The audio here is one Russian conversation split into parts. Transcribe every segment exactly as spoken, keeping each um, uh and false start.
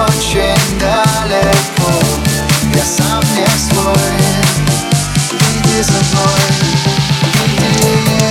очень далеко. Я сам не свой, иди за мной, иди.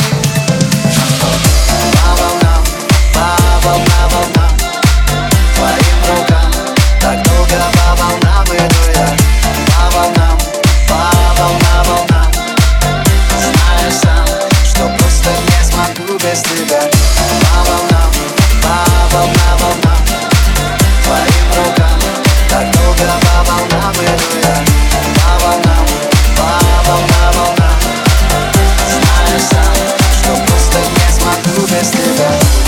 По волнам, по волнам, волнам, твоим рукам так долго по волнам иду я. По волнам, по волнам, волнам, знаю сам, что просто не смогу без тебя. По волнам, по волнам, волнам, твоим рукам так долго по волнам иду я. По волнам, по волнам, волнам, знаю сам, что просто не смогу без тебя.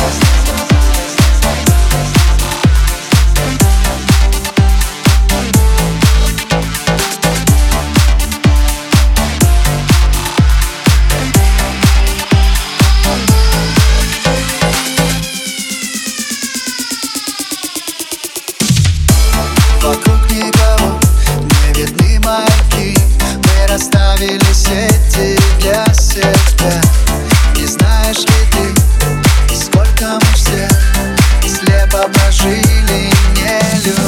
Вокруг никого, не видны маяки. Мы расставили сети для себя. Не знаешь ли ты, сколько мы все слепо прожили, не любя?